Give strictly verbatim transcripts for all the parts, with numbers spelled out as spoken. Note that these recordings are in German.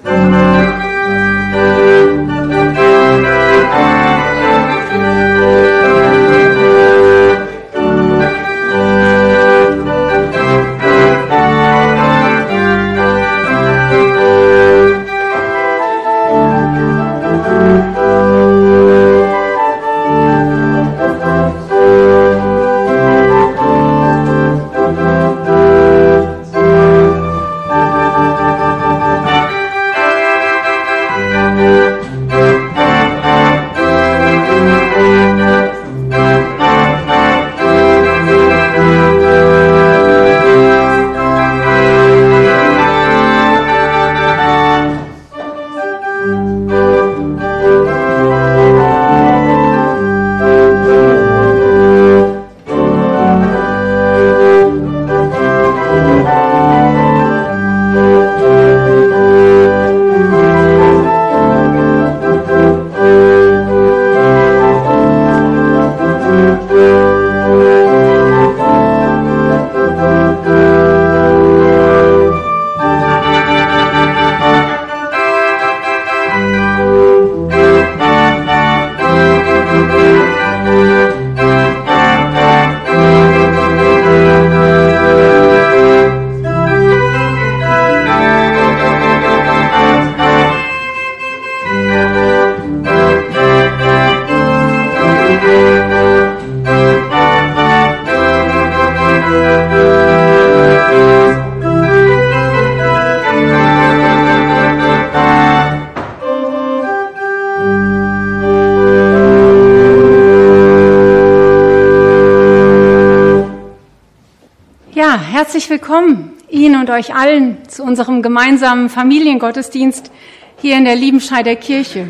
Herzlich willkommen Ihnen und euch allen zu unserem gemeinsamen Familiengottesdienst hier in der Liebenscheider Kirche.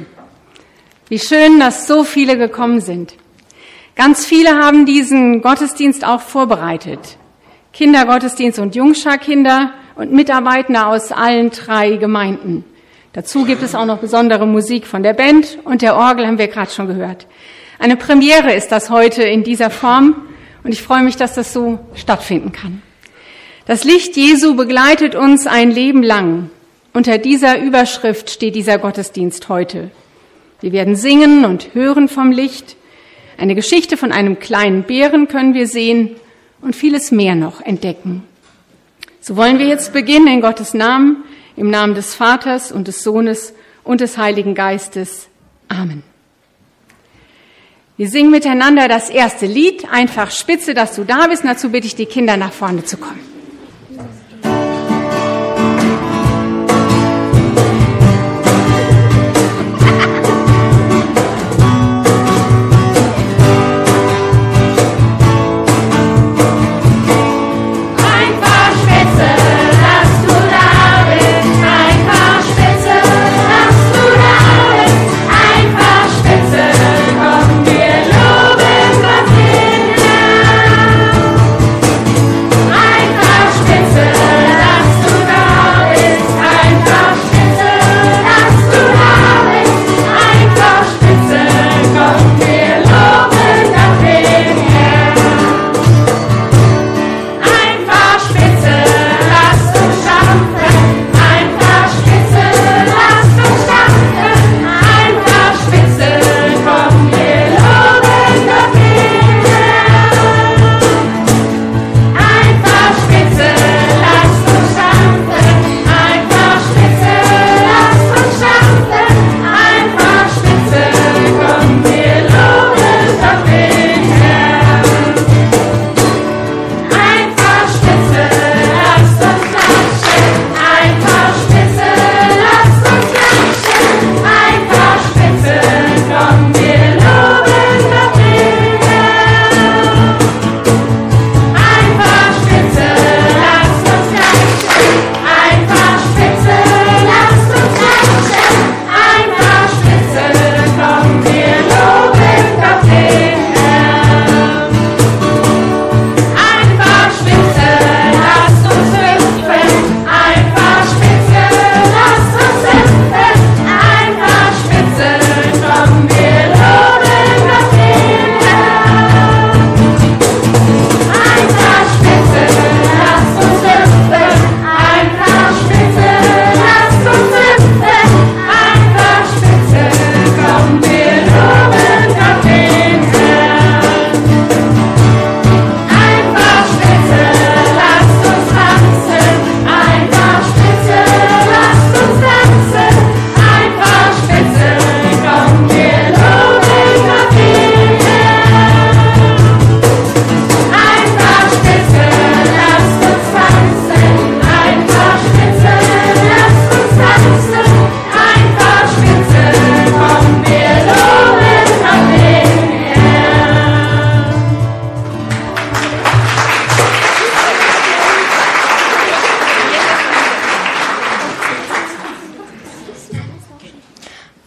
Wie schön, dass so viele gekommen sind. Ganz viele haben diesen Gottesdienst auch vorbereitet. Kindergottesdienst und Jungscharkinder und Mitarbeitende aus allen drei Gemeinden. Dazu gibt es auch noch besondere Musik von der Band und der Orgel, haben wir gerade schon gehört. Eine Premiere ist das heute in dieser Form und ich freue mich, dass das so stattfinden kann. Das Licht Jesu begleitet uns ein Leben lang. Unter dieser Überschrift steht dieser Gottesdienst heute. Wir werden singen und hören vom Licht. Eine Geschichte von einem kleinen Bären können wir sehen und vieles mehr noch entdecken. So wollen wir jetzt beginnen in Gottes Namen, im Namen des Vaters und des Sohnes und des Heiligen Geistes. Amen. Wir singen miteinander das erste Lied, einfach spitze, dass du da bist. Und dazu bitte ich die Kinder, nach vorne zu kommen. Einfach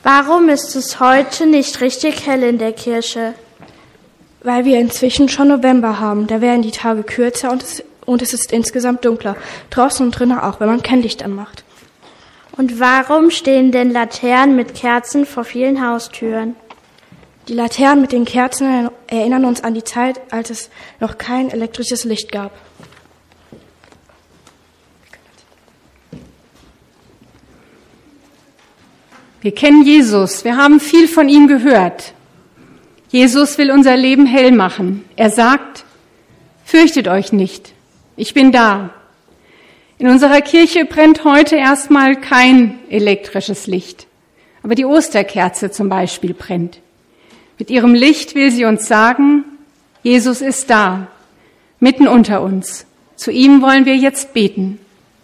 Warum ist es heute nicht richtig hell in der Kirche? Weil wir inzwischen schon November haben. Da werden die Tage kürzer und es, und es ist insgesamt dunkler. Draußen und drinnen auch, wenn man kein Licht anmacht. Und warum stehen denn Laternen mit Kerzen vor vielen Haustüren? Die Laternen mit den Kerzen erinnern uns an die Zeit, als es noch kein elektrisches Licht gab. Wir kennen Jesus, wir haben viel von ihm gehört. Jesus will unser Leben hell machen. Er sagt, fürchtet euch nicht, ich bin da. In unserer Kirche brennt heute erstmal kein elektrisches Licht, aber die Osterkerze zum Beispiel brennt. Mit ihrem Licht will sie uns sagen, Jesus ist da, mitten unter uns. Zu ihm wollen wir jetzt beten.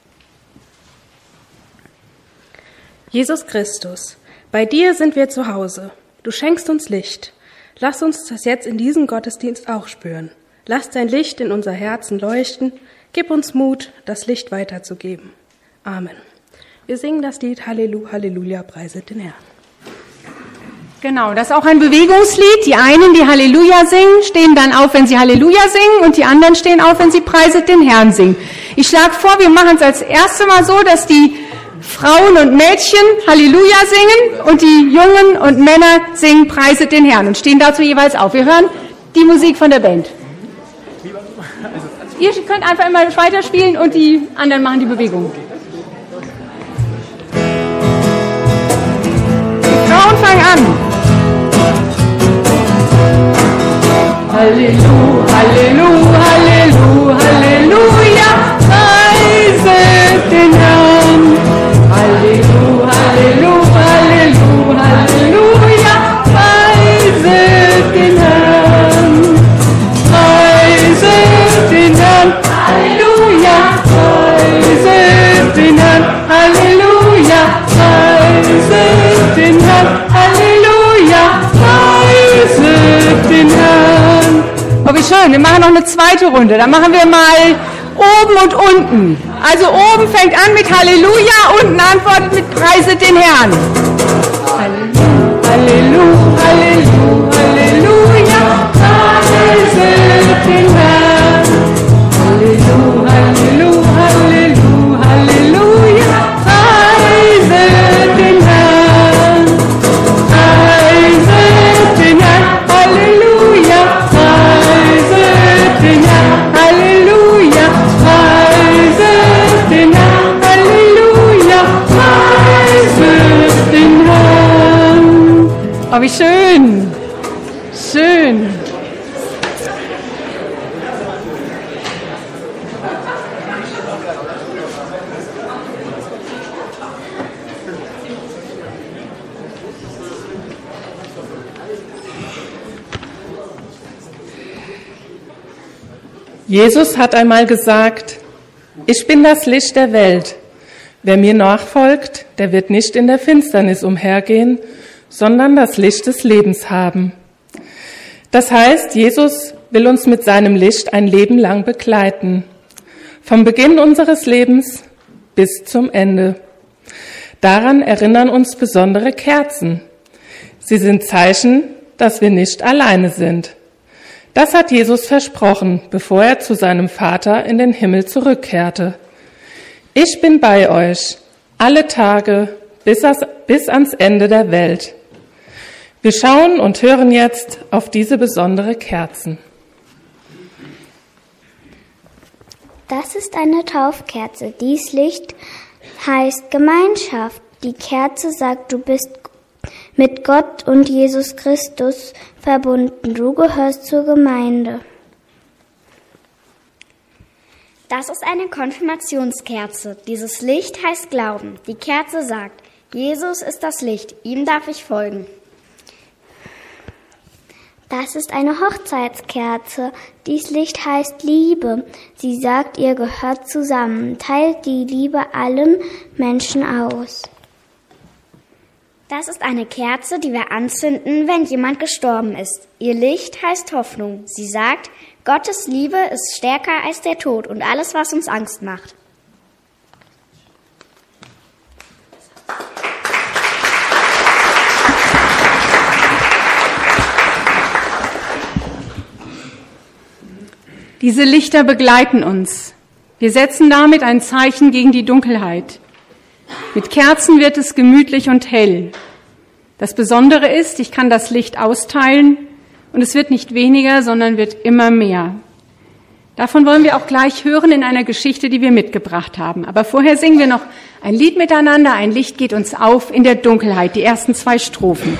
Jesus Christus, bei dir sind wir zu Hause. Du schenkst uns Licht. Lass uns das jetzt in diesem Gottesdienst auch spüren. Lass dein Licht in unser Herzen leuchten. Gib uns Mut, das Licht weiterzugeben. Amen. Wir singen das Lied Halleluja, Halleluja, preiset den Herrn. Genau, das ist auch ein Bewegungslied. Die einen, die Halleluja singen, stehen dann auf, wenn sie Halleluja singen, und die anderen stehen auf, wenn sie preiset den Herrn singen. Ich schlage vor, wir machen es als erstes Mal so, dass die Frauen und Mädchen Halleluja singen und die Jungen und Männer singen preiset den Herrn und stehen dazu jeweils auf. Wir hören die Musik von der Band. Ihr könnt einfach immer weiterspielen und die anderen machen die Bewegung. Die Frauen fangen an. Halleluja, Halleluja, Halleluja, Halleluja, preiset den Herrn. Halleluja, Halleluja, Halleluja, Halleluja, preiset den Herrn. Preiset den Herrn, Halleluja, preiset den Herrn, Halleluja, preiset den Herrn, Halleluja, preiset den Herrn. Oh, wie schön, wir machen noch eine zweite Runde. Dann machen wir mal oben und unten. Also oben fängt an mit Halleluja, unten antwortet mit preiset den Herrn. Halleluja, Halleluja, Halleluja, Halleluja, preiset den Herrn. Halleluja, Halleluja, Halleluja, Halleluja, preiset den Herrn. Preiset den Herrn, Halleluja, preiset den Herrn, Halleluja, preiset den Herrn, Halleluja, preiset den Herrn. Oh, wie schön, schön. Jesus hat einmal gesagt, ich bin das Licht der Welt. Wer mir nachfolgt, der wird nicht in der Finsternis umhergehen, sondern das Licht des Lebens haben. Das heißt, Jesus will uns mit seinem Licht ein Leben lang begleiten. Vom Beginn unseres Lebens bis zum Ende. Daran erinnern uns besondere Kerzen. Sie sind Zeichen, dass wir nicht alleine sind. Das hat Jesus versprochen, bevor er zu seinem Vater in den Himmel zurückkehrte. Ich bin bei euch, alle Tage, bis, as, bis ans Ende der Welt. Wir schauen und hören jetzt auf diese besondere Kerzen. Das ist eine Taufkerze. Dies Licht heißt Gemeinschaft. Die Kerze sagt, du bist mit Gott und Jesus Christus verbunden. Du gehörst zur Gemeinde. Das ist eine Konfirmationskerze. Dieses Licht heißt Glauben. Die Kerze sagt, Jesus ist das Licht, ihm darf ich folgen. Das ist eine Hochzeitskerze. Dies Licht heißt Liebe. Sie sagt, ihr gehört zusammen, teilt die Liebe allen Menschen aus. Das ist eine Kerze, die wir anzünden, wenn jemand gestorben ist. Ihr Licht heißt Hoffnung. Sie sagt, Gottes Liebe ist stärker als der Tod und alles, was uns Angst macht. Diese Lichter begleiten uns. Wir setzen damit ein Zeichen gegen die Dunkelheit. Mit Kerzen wird es gemütlich und hell. Das Besondere ist, ich kann das Licht austeilen und es wird nicht weniger, sondern wird immer mehr. Davon wollen wir auch gleich hören in einer Geschichte, die wir mitgebracht haben. Aber vorher singen wir noch ein Lied miteinander. Ein Licht geht uns auf in der Dunkelheit, die ersten zwei Strophen.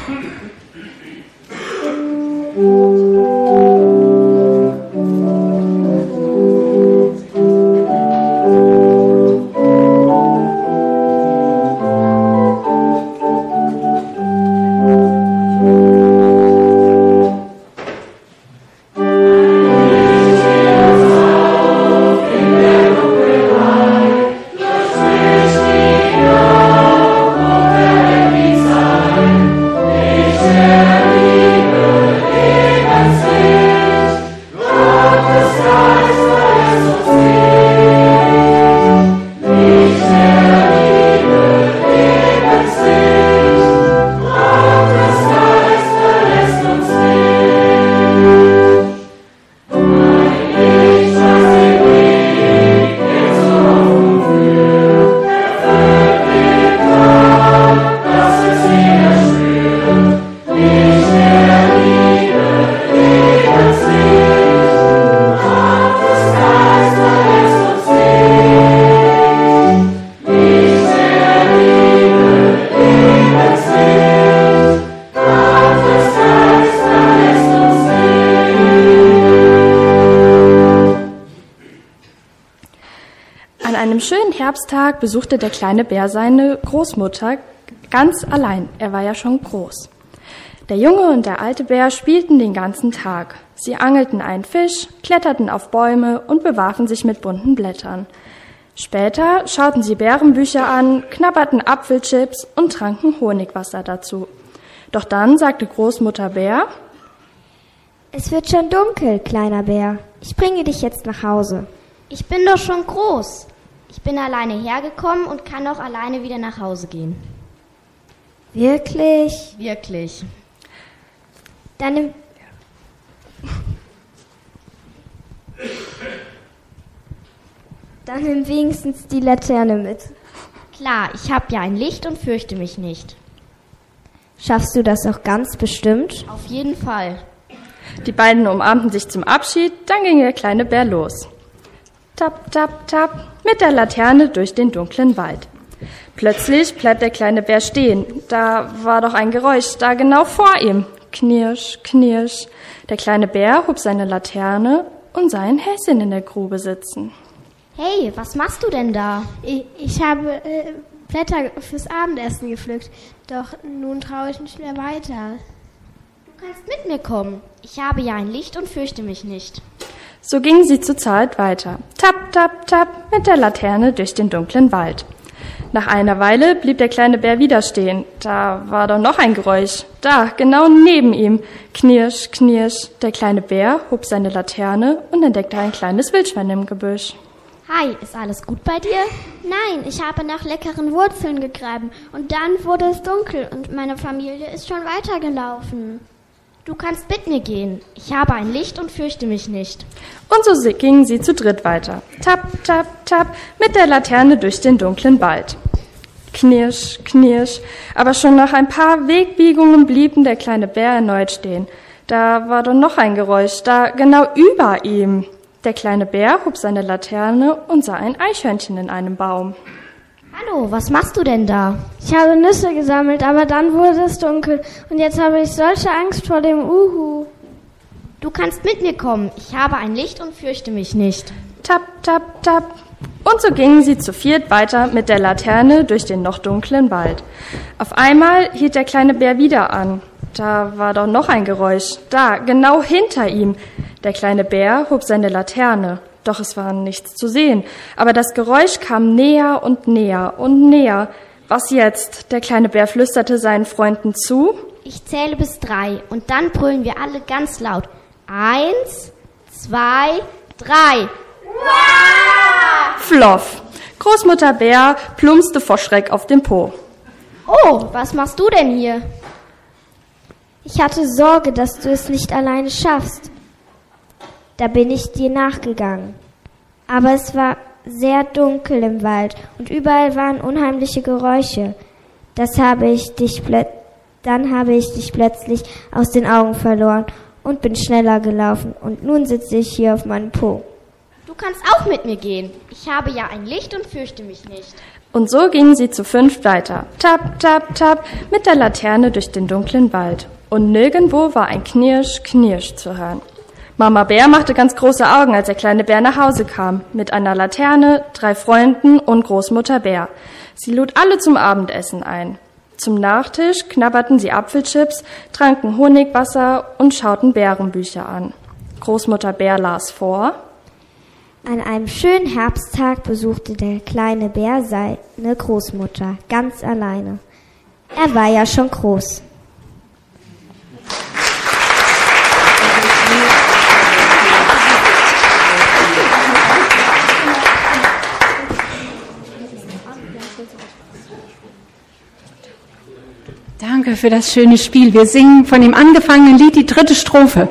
Herbsttag besuchte der kleine Bär seine Großmutter ganz allein. Er war ja schon groß. Der Junge und der alte Bär spielten den ganzen Tag. Sie angelten einen Fisch, kletterten auf Bäume und bewarfen sich mit bunten Blättern. Später schauten sie Bärenbücher an, knabberten Apfelchips und tranken Honigwasser dazu. Doch dann sagte Großmutter Bär: Es wird schon dunkel, kleiner Bär. Ich bringe dich jetzt nach Hause. Ich bin doch schon groß. Ich bin alleine hergekommen und kann auch alleine wieder nach Hause gehen. Wirklich? Wirklich. Dann nimm, Dann nimm wenigstens die Laterne mit. Klar, ich habe ja ein Licht und fürchte mich nicht. Schaffst du das auch ganz bestimmt? Auf jeden Fall. Die beiden umarmten sich zum Abschied, dann ging der kleine Bär los. Tap, tap, tap, mit der Laterne durch den dunklen Wald. Plötzlich bleibt der kleine Bär stehen. Da war doch ein Geräusch, da genau vor ihm. Knirsch, knirsch. Der kleine Bär hob seine Laterne und sah ein Häschen in der Grube sitzen. Hey, was machst du denn da? Ich, ich habe äh, Blätter fürs Abendessen gepflückt, doch nun traue ich nicht mehr weiter. Du kannst mit mir kommen. Ich habe ja ein Licht und fürchte mich nicht. So gingen sie zu zweit weiter. Tap, tap, tap, mit der Laterne durch den dunklen Wald. Nach einer Weile blieb der kleine Bär wieder stehen. Da war doch noch ein Geräusch. Da, genau neben ihm. Knirsch, knirsch. Der kleine Bär hob seine Laterne und entdeckte ein kleines Wildschwein im Gebüsch. Hi, ist alles gut bei dir? Nein, ich habe nach leckeren Wurzeln gegraben und dann wurde es dunkel und meine Familie ist schon weitergelaufen. Du kannst mit mir gehen. Ich habe ein Licht und fürchte mich nicht. Und so gingen sie zu dritt weiter. Tap, tap, tap, mit der Laterne durch den dunklen Wald. Knirsch, knirsch. Aber schon nach ein paar Wegbiegungen blieb der kleine Bär erneut stehen. Da war doch noch ein Geräusch, da genau über ihm. Der kleine Bär hob seine Laterne und sah ein Eichhörnchen in einem Baum. Hallo, was machst du denn da? Ich habe Nüsse gesammelt, aber dann wurde es dunkel und jetzt habe ich solche Angst vor dem Uhu. Du kannst mit mir kommen. Ich habe ein Licht und fürchte mich nicht. Tap, tap, tap. Und so gingen sie zu viert weiter mit der Laterne durch den noch dunklen Wald. Auf einmal hielt der kleine Bär wieder an. Da war doch noch ein Geräusch. Da, genau hinter ihm. Der kleine Bär hob seine Laterne. Doch es war nichts zu sehen. Aber das Geräusch kam näher und näher und näher. Was jetzt? Der kleine Bär flüsterte seinen Freunden zu. Ich zähle bis drei und dann brüllen wir alle ganz laut. Eins, zwei, drei. Floff. Großmutter Bär plumpste vor Schreck auf den Po. Oh, was machst du denn hier? Ich hatte Sorge, dass du es nicht alleine schaffst. Da bin ich dir nachgegangen. Aber es war sehr dunkel im Wald und überall waren unheimliche Geräusche. Das habe ich dich plö- Dann habe ich dich plötzlich aus den Augen verloren und bin schneller gelaufen. Und nun sitze ich hier auf meinem Po. Du kannst auch mit mir gehen. Ich habe ja ein Licht und fürchte mich nicht. Und so gingen sie zu fünft weiter, tap, tap, tap, mit der Laterne durch den dunklen Wald. Und nirgendwo war ein Knirsch, Knirsch zu hören. Mama Bär machte ganz große Augen, als der kleine Bär nach Hause kam, mit einer Laterne, drei Freunden und Großmutter Bär. Sie lud alle zum Abendessen ein. Zum Nachtisch knabberten sie Apfelchips, tranken Honigwasser und schauten Bärenbücher an. Großmutter Bär las vor: An einem schönen Herbsttag besuchte der kleine Bär seine Großmutter ganz alleine. Er war ja schon groß. Danke für das schöne Spiel. Wir singen von dem angefangenen Lied die dritte Strophe.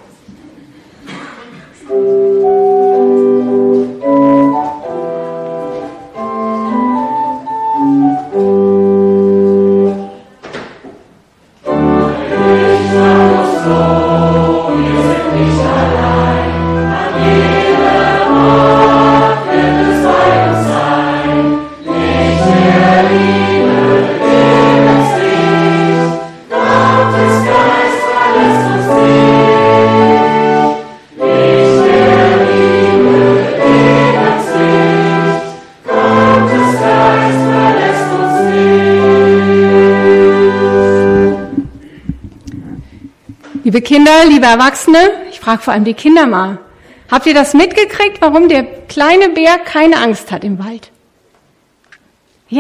Liebe Kinder, liebe Erwachsene, ich frage vor allem die Kinder mal, habt ihr das mitgekriegt, warum der kleine Bär keine Angst hat im Wald? Ja.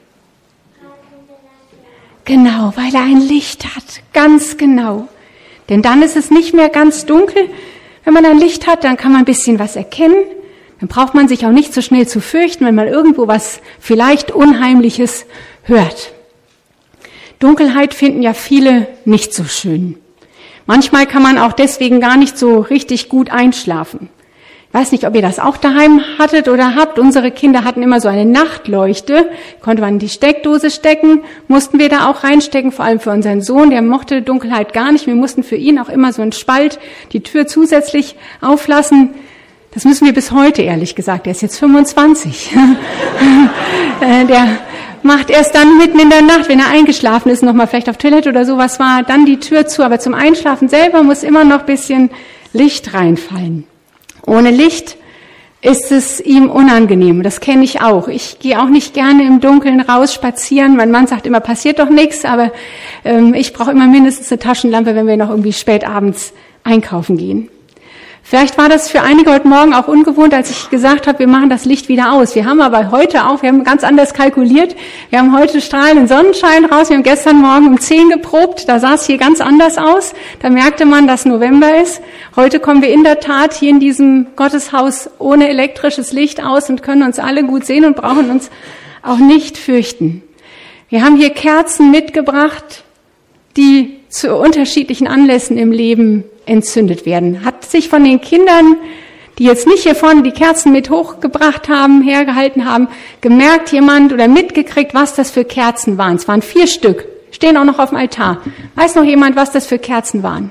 Genau, weil er ein Licht hat, ganz genau. Denn dann ist es nicht mehr ganz dunkel. Wenn man ein Licht hat, dann kann man ein bisschen was erkennen. Dann braucht man sich auch nicht so schnell zu fürchten, wenn man irgendwo was vielleicht Unheimliches hört. Dunkelheit finden ja viele nicht so schön. Manchmal kann man auch deswegen gar nicht so richtig gut einschlafen. Ich weiß nicht, ob ihr das auch daheim hattet oder habt. Unsere Kinder hatten immer so eine Nachtleuchte, konnte man in die Steckdose stecken, mussten wir da auch reinstecken, vor allem für unseren Sohn, der mochte Dunkelheit gar nicht. Wir mussten für ihn auch immer so einen Spalt, die Tür zusätzlich auflassen. Das müssen wir bis heute, ehrlich gesagt. Der ist jetzt fünfundzwanzig. Der macht erst dann mitten in der Nacht, wenn er eingeschlafen ist, nochmal vielleicht auf Toilette oder sowas war, dann die Tür zu. Aber zum Einschlafen selber muss immer noch ein bisschen Licht reinfallen. Ohne Licht ist es ihm unangenehm. Das kenne ich auch. Ich gehe auch nicht gerne im Dunkeln raus spazieren. Mein Mann sagt immer, passiert doch nichts, aber ähm, ich brauche immer mindestens eine Taschenlampe, wenn wir noch irgendwie spät abends einkaufen gehen. Vielleicht war das für einige heute Morgen auch ungewohnt, als ich gesagt habe, wir machen das Licht wieder aus. Wir haben aber heute auch, wir haben ganz anders kalkuliert. Wir haben heute strahlenden Sonnenschein raus. Wir haben gestern Morgen um zehn geprobt. Da sah es hier ganz anders aus. Da merkte man, dass November ist. Heute kommen wir in der Tat hier in diesem Gotteshaus ohne elektrisches Licht aus und können uns alle gut sehen und brauchen uns auch nicht fürchten. Wir haben hier Kerzen mitgebracht, die zu unterschiedlichen Anlässen im Leben entzündet werden. Hat sich von den Kindern, die jetzt nicht hier vorne die Kerzen mit hochgebracht haben, hergehalten haben, gemerkt jemand oder mitgekriegt, was das für Kerzen waren? Es waren vier Stück, stehen auch noch auf dem Altar. Weiß noch jemand, was das für Kerzen waren?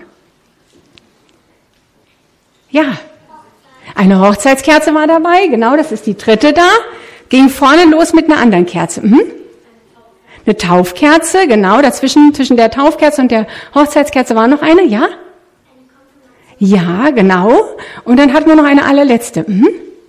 Ja, eine Hochzeitskerze war dabei, genau, das ist die dritte da. Ging vorne los mit einer anderen Kerze. Mhm. Eine Taufkerze, genau, dazwischen, zwischen der Taufkerze und der Hochzeitskerze war noch eine, ja? Ja, genau. Und dann hatten wir noch eine allerletzte. Mhm.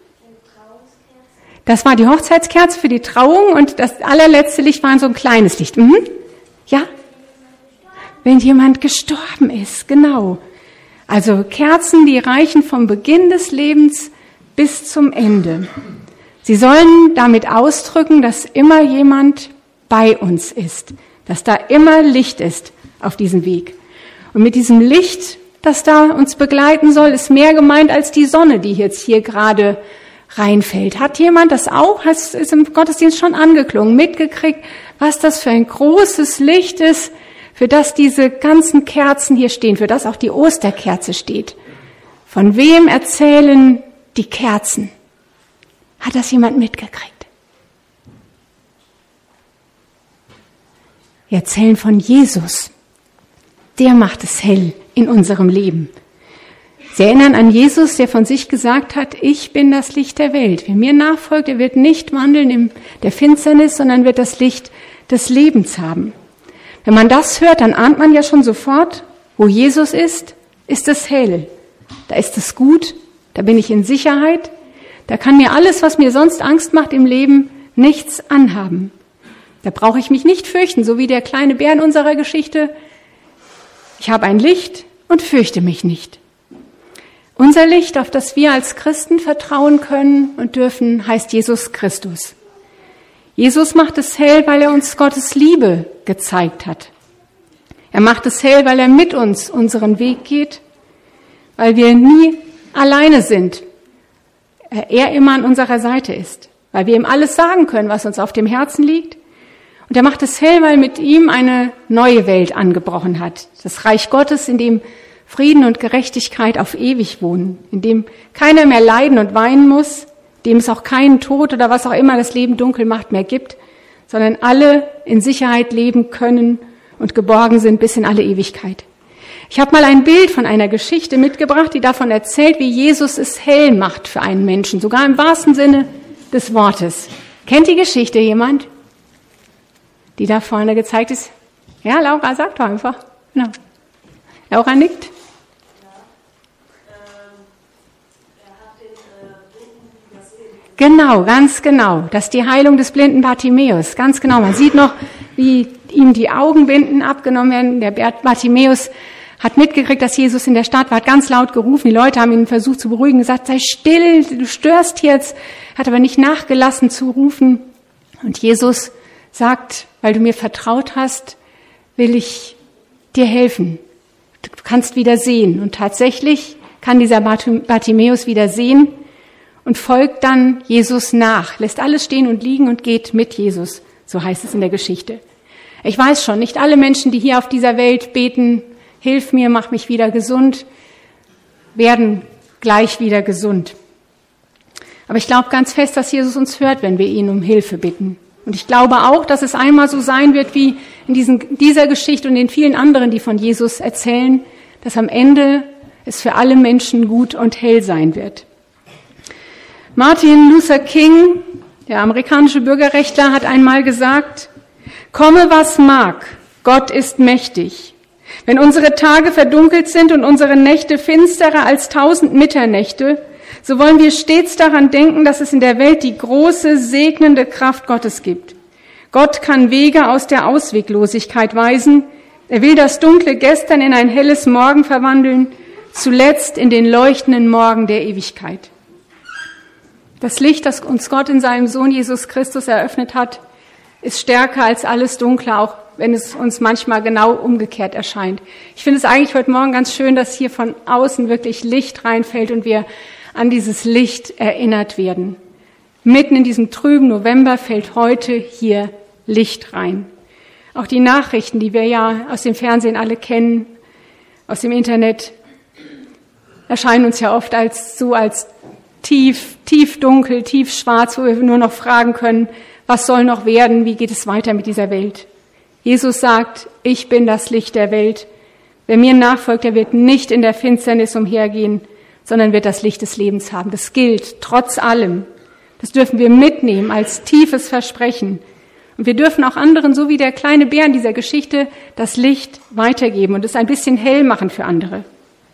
Das war die Hochzeitskerze für die Trauung und das allerletzte Licht war so ein kleines Licht. Mhm. Ja? Wenn jemand gestorben ist, genau. Also Kerzen, die reichen vom Beginn des Lebens bis zum Ende. Sie sollen damit ausdrücken, dass immer jemand bei uns ist, dass da immer Licht ist auf diesem Weg. Und mit diesem Licht, das da uns begleiten soll, ist mehr gemeint als die Sonne, die jetzt hier gerade reinfällt. Hat jemand das auch, ist im Gottesdienst schon angeklungen, mitgekriegt, was das für ein großes Licht ist, für das diese ganzen Kerzen hier stehen, für das auch die Osterkerze steht. Von wem erzählen die Kerzen? Hat das jemand mitgekriegt? Wir erzählen von Jesus. Der macht es hell in unserem Leben. Sie erinnern an Jesus, der von sich gesagt hat, ich bin das Licht der Welt. Wer mir nachfolgt, der wird nicht wandeln in der Finsternis, sondern wird das Licht des Lebens haben. Wenn man das hört, dann ahnt man ja schon sofort, wo Jesus ist, ist es hell. Da ist es gut, da bin ich in Sicherheit, da kann mir alles, was mir sonst Angst macht im Leben, nichts anhaben. Da brauche ich mich nicht fürchten, so wie der kleine Bär in unserer Geschichte. Ich habe ein Licht und fürchte mich nicht. Unser Licht, auf das wir als Christen vertrauen können und dürfen, heißt Jesus Christus. Jesus macht es hell, weil er uns Gottes Liebe gezeigt hat. Er macht es hell, weil er mit uns unseren Weg geht, weil wir nie alleine sind. Er immer an unserer Seite ist, weil wir ihm alles sagen können, was uns auf dem Herzen liegt. Und er macht es hell, weil mit ihm eine neue Welt angebrochen hat. Das Reich Gottes, in dem Frieden und Gerechtigkeit auf ewig wohnen, in dem keiner mehr leiden und weinen muss, in dem es auch keinen Tod oder was auch immer das Leben dunkel macht mehr gibt, sondern alle in Sicherheit leben können und geborgen sind bis in alle Ewigkeit. Ich habe mal ein Bild von einer Geschichte mitgebracht, die davon erzählt, wie Jesus es hell macht für einen Menschen, sogar im wahrsten Sinne des Wortes. Kennt die Geschichte jemand, die da vorne gezeigt ist? Ja, Laura, sag doch einfach. Genau. Laura nickt. Genau, ganz genau. Das ist die Heilung des blinden Bartimäus. Ganz genau. Man sieht noch, wie ihm die Augenbinden abgenommen werden. Der Bartimäus hat mitgekriegt, dass Jesus in der Stadt war, hat ganz laut gerufen. Die Leute haben ihn versucht zu beruhigen, gesagt, sei still, du störst jetzt. Hat aber nicht nachgelassen zu rufen. Und Jesus sagt, weil du mir vertraut hast, will ich dir helfen. Du kannst wieder sehen. Und tatsächlich kann dieser Bartimäus wieder sehen und folgt dann Jesus nach, lässt alles stehen und liegen und geht mit Jesus. So heißt es in der Geschichte. Ich weiß schon, nicht alle Menschen, die hier auf dieser Welt beten, hilf mir, mach mich wieder gesund, werden gleich wieder gesund. Aber ich glaube ganz fest, dass Jesus uns hört, wenn wir ihn um Hilfe bitten. Und ich glaube auch, dass es einmal so sein wird wie in diesen, dieser Geschichte und den vielen anderen, die von Jesus erzählen, dass am Ende es für alle Menschen gut und hell sein wird. Martin Luther King, der amerikanische Bürgerrechtler, hat einmal gesagt, komme was mag, Gott ist mächtig. Wenn unsere Tage verdunkelt sind und unsere Nächte finsterer als tausend Mitternächte, so wollen wir stets daran denken, dass es in der Welt die große, segnende Kraft Gottes gibt. Gott kann Wege aus der Ausweglosigkeit weisen. Er will das dunkle Gestern in ein helles Morgen verwandeln, zuletzt in den leuchtenden Morgen der Ewigkeit. Das Licht, das uns Gott in seinem Sohn Jesus Christus eröffnet hat, ist stärker als alles Dunkle, auch wenn es uns manchmal genau umgekehrt erscheint. Ich finde es eigentlich heute Morgen ganz schön, dass hier von außen wirklich Licht reinfällt und wir an dieses Licht erinnert werden. Mitten in diesem trüben November fällt heute hier Licht rein. Auch die Nachrichten, die wir ja aus dem Fernsehen alle kennen, aus dem Internet, erscheinen uns ja oft als so als tief, tief dunkel, tief schwarz, wo wir nur noch fragen können, was soll noch werden, wie geht es weiter mit dieser Welt? Jesus sagt, ich bin das Licht der Welt. Wer mir nachfolgt, der wird nicht in der Finsternis umhergehen, sondern wird das Licht des Lebens haben. Das gilt trotz allem. Das dürfen wir mitnehmen als tiefes Versprechen. Und wir dürfen auch anderen, so wie der kleine Bär in dieser Geschichte, das Licht weitergeben und es ein bisschen hell machen für andere.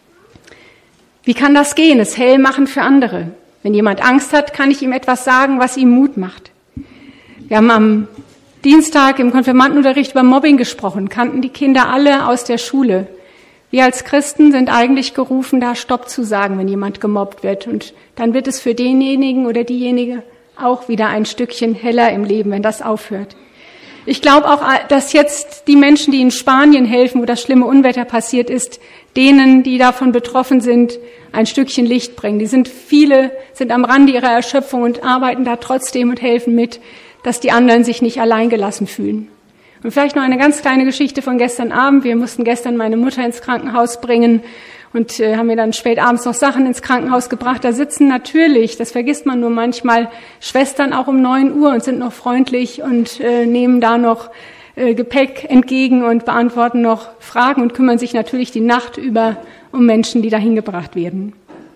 Wie kann das gehen, es hell machen für andere? Wenn jemand Angst hat, kann ich ihm etwas sagen, was ihm Mut macht. Wir haben am Dienstag im Konfirmandenunterricht über Mobbing gesprochen, kannten die Kinder alle aus der Schule. Wir als Christen sind eigentlich gerufen, da Stopp zu sagen, wenn jemand gemobbt wird. Und dann wird es für denjenigen oder diejenige auch wieder ein Stückchen heller im Leben, wenn das aufhört. Ich glaube auch, dass jetzt die Menschen, die in Spanien helfen, wo das schlimme Unwetter passiert ist, denen, die davon betroffen sind, ein Stückchen Licht bringen. Die sind viele, sind am Rande ihrer Erschöpfung und arbeiten da trotzdem und helfen mit, dass die anderen sich nicht alleingelassen fühlen. Und vielleicht noch eine ganz kleine Geschichte von gestern Abend. Wir mussten gestern meine Mutter ins Krankenhaus bringen und äh, haben mir dann spät abends noch Sachen ins Krankenhaus gebracht. Da sitzen natürlich, das vergisst man nur manchmal, Schwestern auch um neun Uhr und sind noch freundlich und äh, nehmen da noch äh, Gepäck entgegen und beantworten noch Fragen und kümmern sich natürlich die Nacht über um Menschen, die dahin gebracht werden.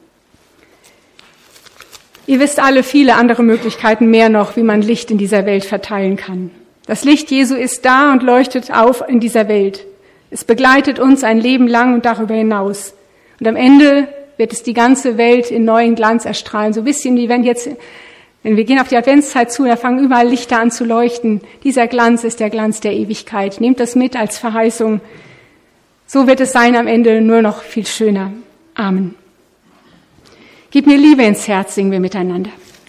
Ihr wisst alle viele andere Möglichkeiten mehr noch, wie man Licht in dieser Welt verteilen kann. Das Licht Jesu ist da und leuchtet auf in dieser Welt. Es begleitet uns ein Leben lang und darüber hinaus. Und am Ende wird es die ganze Welt in neuen Glanz erstrahlen. So ein bisschen wie wenn jetzt, wenn wir gehen auf die Adventszeit zu, da fangen überall Lichter an zu leuchten. Dieser Glanz ist der Glanz der Ewigkeit. Nehmt das mit als Verheißung. So wird es sein am Ende, nur noch viel schöner. Amen. Gib mir Liebe ins Herz, singen wir miteinander.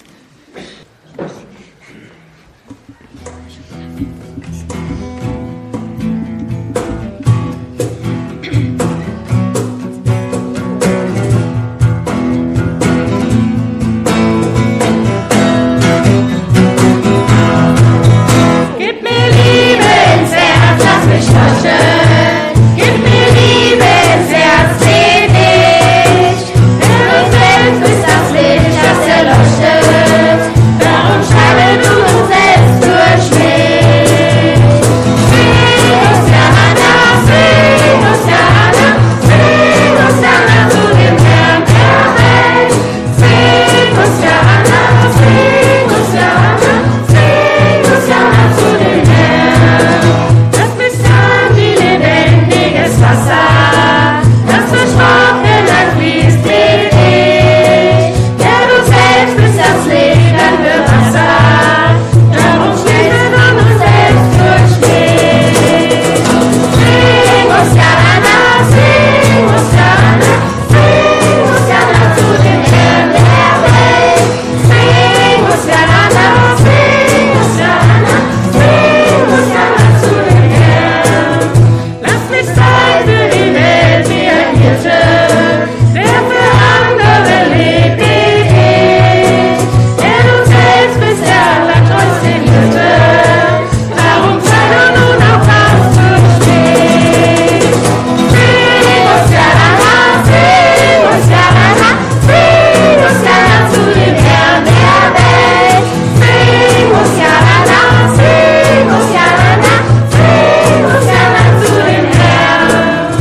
Gib mir Liebe ins Herz, lass mich leuchten. Gib mir Liebe ins Herz, seh dich. Du selbst bist das Licht, das erleuchtet. Darum schreibe du uns selbst durch mich. Sing Hosanna, sing Hosanna, sing Hosanna zu dem Herrn der Welt. Sing Hosanna, sing Hosanna, sing Hosanna zu dem Herrn. Lass mich sein wie lebendiges Wasser, das versprochen ein fließt mit dich. Ja, du selbst bist das Licht, dann wird Wasser, darum schließe man uns selbst durch dich. Sing Hosanna, sing Hosanna, sing Hosanna zu dem Herrn der Welt. Sing Hosanna, sing Hosanna, sing Hosanna zu dem Herrn. Lass mich sein für die Welt wie ein Hirte, der für andere lebt wie ich. Der du selbst bist der allertreueste Hirte, darum sei du nun auch das durch mich. Sing Hosanna, sing Hosanna, sing Hosanna zu dem Herrn der Welt. Sing Hosanna, sing Hosanna, sing Hosanna zu dem Herrn.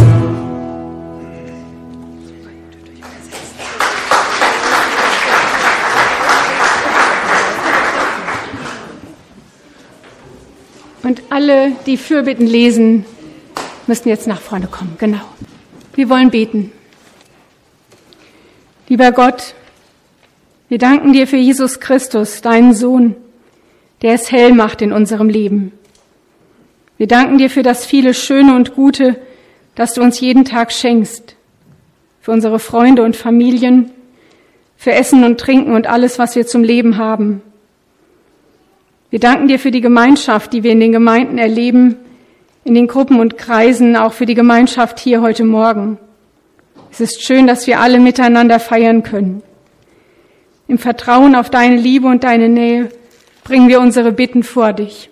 Und alle, die Fürbitten lesen, müssen jetzt nach vorne kommen. Genau. Wir wollen beten. Lieber Gott, wir danken dir für Jesus Christus, deinen Sohn, der es hell macht in unserem Leben. Wir danken dir für das viele Schöne und Gute, das du uns jeden Tag schenkst. Für unsere Freunde und Familien, für Essen und Trinken und alles, was wir zum Leben haben. Wir danken dir für die Gemeinschaft, die wir in den Gemeinden erleben, in den Gruppen und Kreisen, auch für die Gemeinschaft hier heute Morgen. Es ist schön, dass wir alle miteinander feiern können. Im Vertrauen auf deine Liebe und deine Nähe bringen wir unsere Bitten vor dich.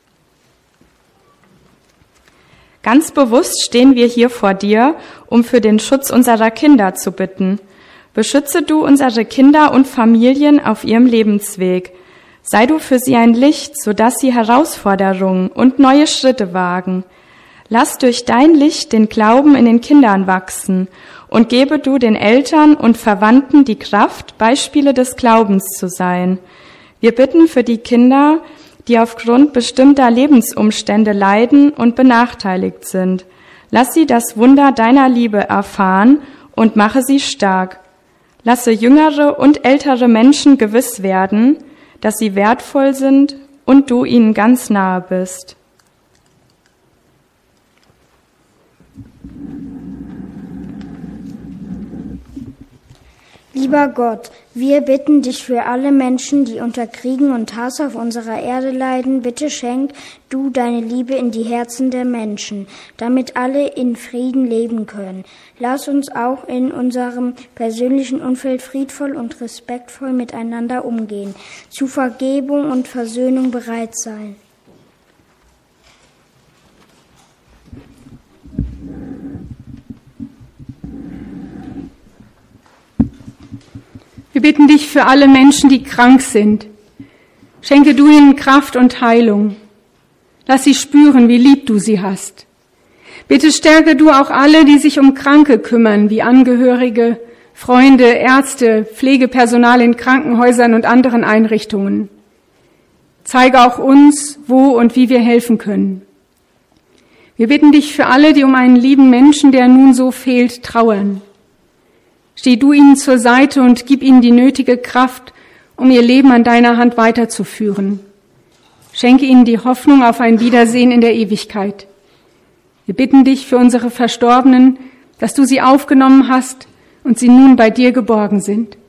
Ganz bewusst stehen wir hier vor dir, um für den Schutz unserer Kinder zu bitten. Beschütze du unsere Kinder und Familien auf ihrem Lebensweg. Sei du für sie ein Licht, sodass sie Herausforderungen und neue Schritte wagen. Lass durch dein Licht den Glauben in den Kindern wachsen und gebe du den Eltern und Verwandten die Kraft, Beispiele des Glaubens zu sein. Wir bitten für die Kinder, die aufgrund bestimmter Lebensumstände leiden und benachteiligt sind. Lass sie das Wunder deiner Liebe erfahren und mache sie stark. Lasse jüngere und ältere Menschen gewiss werden, dass sie wertvoll sind und du ihnen ganz nahe bist. Lieber Gott, wir bitten dich für alle Menschen, die unter Kriegen und Hass auf unserer Erde leiden, bitte schenk du deine Liebe in die Herzen der Menschen, damit alle in Frieden leben können. Lass uns auch in unserem persönlichen Umfeld friedvoll und respektvoll miteinander umgehen, zu Vergebung und Versöhnung bereit sein. Wir bitten dich für alle Menschen, die krank sind. Schenke du ihnen Kraft und Heilung. Lass sie spüren, wie lieb du sie hast. Bitte stärke du auch alle, die sich um Kranke kümmern, wie Angehörige, Freunde, Ärzte, Pflegepersonal in Krankenhäusern und anderen Einrichtungen. Zeige auch uns, wo und wie wir helfen können. Wir bitten dich für alle, die um einen lieben Menschen, der nun so fehlt, trauern. Steh du ihnen zur Seite und gib ihnen die nötige Kraft, um ihr Leben an deiner Hand weiterzuführen. Schenke ihnen die Hoffnung auf ein Wiedersehen in der Ewigkeit. Wir bitten dich für unsere Verstorbenen, dass du sie aufgenommen hast und sie nun bei dir geborgen sind.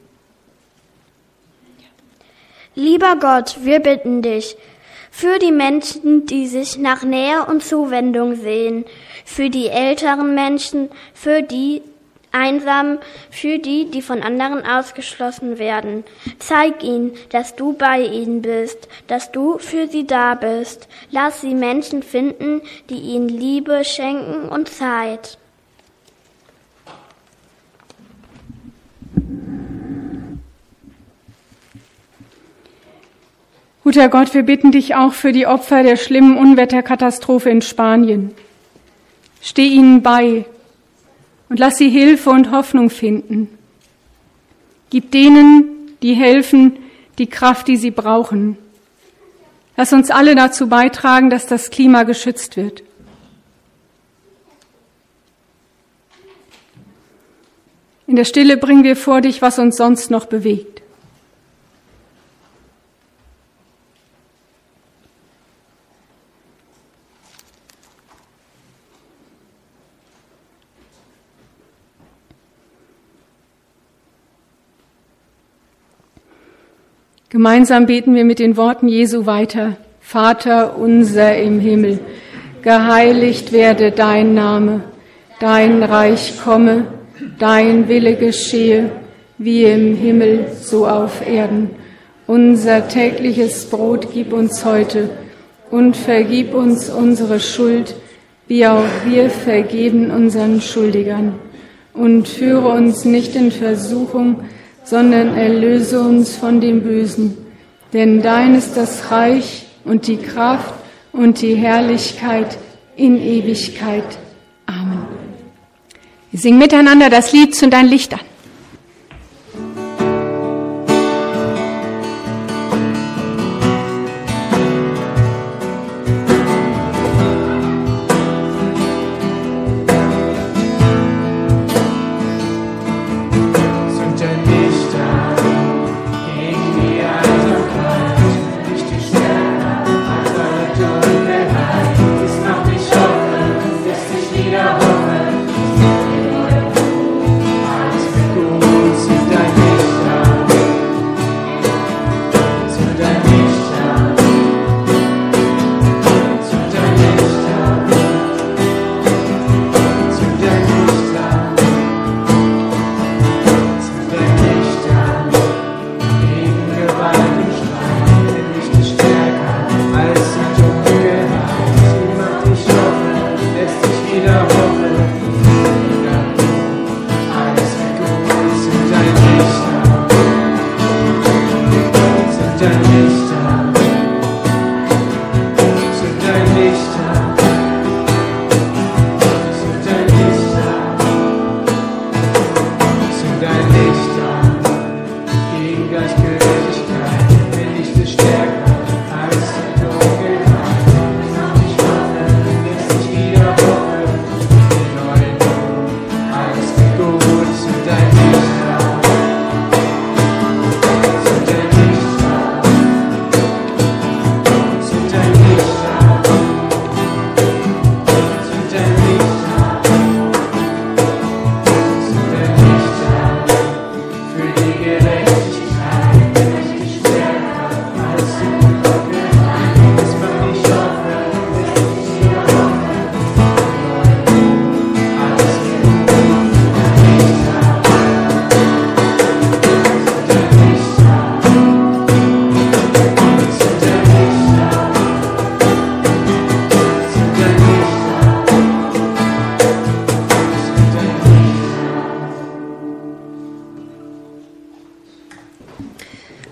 Lieber Gott, wir bitten dich für die Menschen, die sich nach Nähe und Zuwendung sehen, für die älteren Menschen, für die Einsamen, für die, die von anderen ausgeschlossen werden. Zeig ihnen, dass du bei ihnen bist, dass du für sie da bist. Lass sie Menschen finden, die ihnen Liebe schenken und Zeit. Guter Gott, wir bitten dich auch für die Opfer der schlimmen Unwetterkatastrophe in Spanien. Steh ihnen bei und lass sie Hilfe und Hoffnung finden. Gib denen, die helfen, die Kraft, die sie brauchen. Lass uns alle dazu beitragen, dass das Klima geschützt wird. In der Stille bringen wir vor dich, was uns sonst noch bewegt. Gemeinsam beten wir mit den Worten Jesu weiter. Vater unser im Himmel, geheiligt werde dein Name, dein Reich komme, dein Wille geschehe, wie im Himmel, so auf Erden. Unser tägliches Brot gib uns heute und vergib uns unsere Schuld, wie auch wir vergeben unseren Schuldigern. Und führe uns nicht in Versuchung, sondern erlöse uns von dem Bösen. Denn dein ist das Reich und die Kraft und die Herrlichkeit in Ewigkeit. Amen. Wir singen miteinander das Lied Zünd dein Licht an. Alles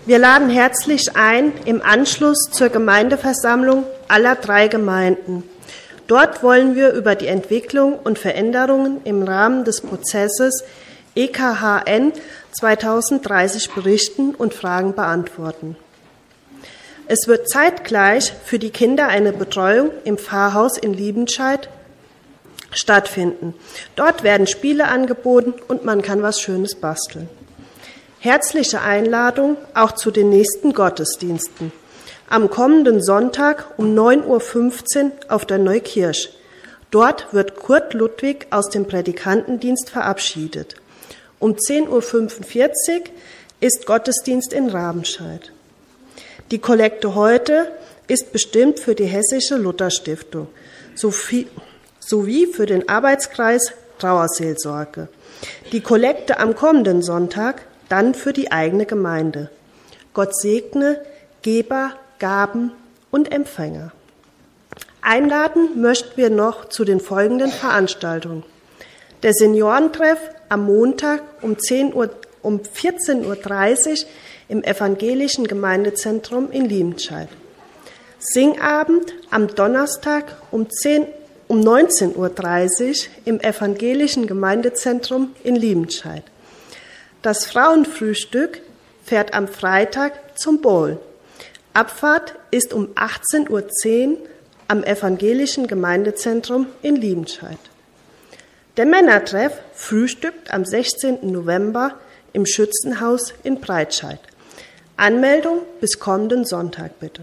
Wir laden herzlich ein im Anschluss zur Gemeindeversammlung aller drei Gemeinden. Dort wollen wir über die Entwicklung und Veränderungen im Rahmen des Prozesses E K H N zweitausenddreißig berichten und Fragen beantworten. Es wird zeitgleich für die Kinder eine Betreuung im Pfarrhaus in Liebenscheid stattfinden. Dort werden Spiele angeboten und man kann was Schönes basteln. Herzliche Einladung auch zu den nächsten Gottesdiensten. Am kommenden Sonntag um neun Uhr fünfzehn auf der Neukirch. Dort wird Kurt Ludwig aus dem Prädikantendienst verabschiedet. Um zehn Uhr fünfundvierzig ist Gottesdienst in Rabenscheid. Die Kollekte heute ist bestimmt für die Hessische Lutherstiftung sowie für den Arbeitskreis Trauerseelsorge. Die Kollekte am kommenden Sonntag dann für die eigene Gemeinde. Gott segne Geber, Gaben und Empfänger. Einladen möchten wir noch zu den folgenden Veranstaltungen. Der Seniorentreff am Montag um, zehn Uhr, um vierzehn Uhr dreißig im Evangelischen Gemeindezentrum in Liebenscheid. Singabend am Donnerstag um, zehn, um neunzehn Uhr dreißig im Evangelischen Gemeindezentrum in Liebenscheid. Das Frauenfrühstück fährt am Freitag zum Bowl. Abfahrt ist um achtzehn Uhr zehn am Evangelischen Gemeindezentrum in Liebenscheid. Der Männertreff frühstückt am sechzehnten November im Schützenhaus in Breitscheid. Anmeldung bis kommenden Sonntag bitte.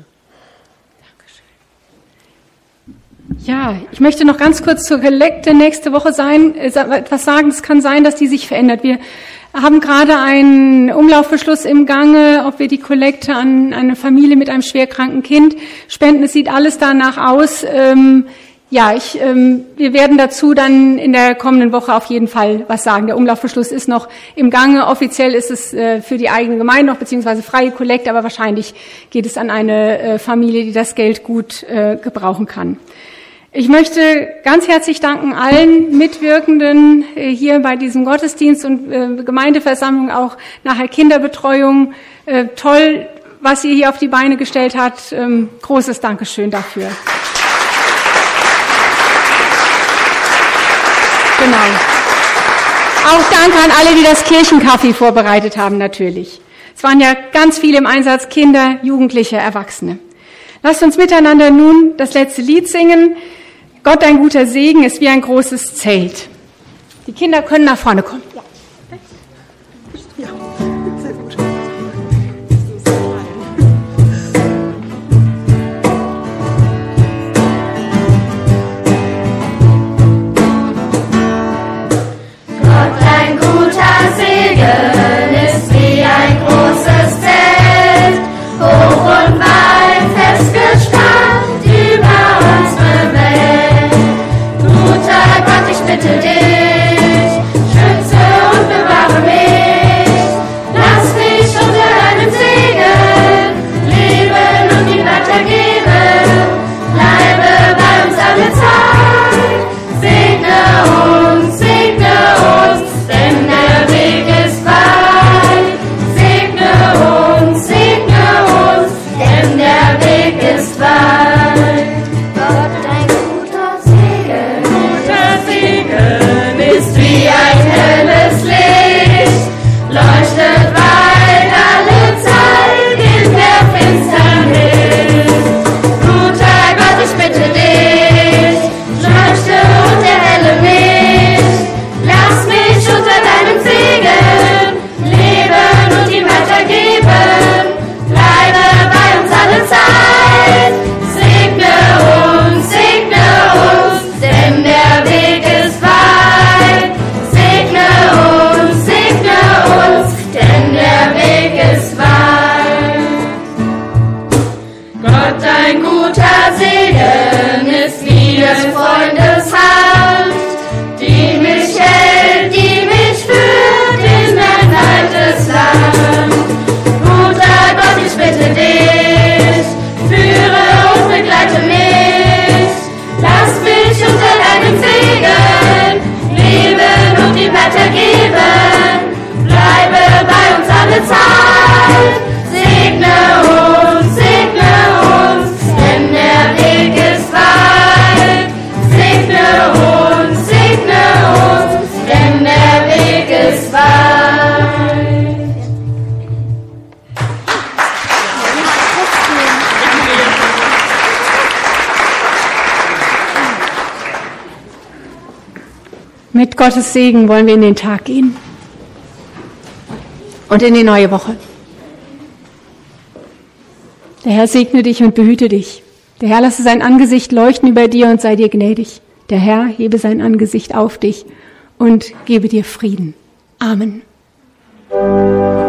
Ja, ich möchte noch ganz kurz zur Kollekte nächste Woche sein, etwas sagen. Es kann sein, dass die sich verändert. Wir haben gerade einen Umlaufbeschluss im Gange, ob wir die Kollekte an eine Familie mit einem schwerkranken Kind spenden. Es sieht alles danach aus. Ähm, ja, ich, ähm, wir werden dazu dann in der kommenden Woche auf jeden Fall was sagen. Der Umlaufbeschluss ist noch im Gange. Offiziell ist es äh, für die eigene Gemeinde noch, beziehungsweise freie Kollekte, aber wahrscheinlich geht es an eine äh, Familie, die das Geld gut äh, gebrauchen kann. Ich möchte ganz herzlich danken allen Mitwirkenden hier bei diesem Gottesdienst und äh, Gemeindeversammlung, auch nachher Kinderbetreuung. Äh, toll, was ihr hier auf die Beine gestellt habt. Ähm, großes Dankeschön dafür. Genau. Auch Dank an alle, die das Kirchenkaffee vorbereitet haben, natürlich. Es waren ja ganz viele im Einsatz, Kinder, Jugendliche, Erwachsene. Lasst uns miteinander nun das letzte Lied singen. Gott, ein guter Segen ist wie ein großes Zelt. Die Kinder können nach vorne kommen. Ja. Ja, sehr gut. Gott, ein guter Segen ist wie ein großes Zelt, hoch und weit festgespannt über unsere Welt. Guter Gott, ich bitte dich, schütze Mit Gottes Segen wollen wir in den Tag gehen und in die neue Woche. Der Herr segne dich und behüte dich. Der Herr lasse sein Angesicht leuchten über dir und sei dir gnädig. Der Herr hebe sein Angesicht auf dich und gebe dir Frieden. Amen.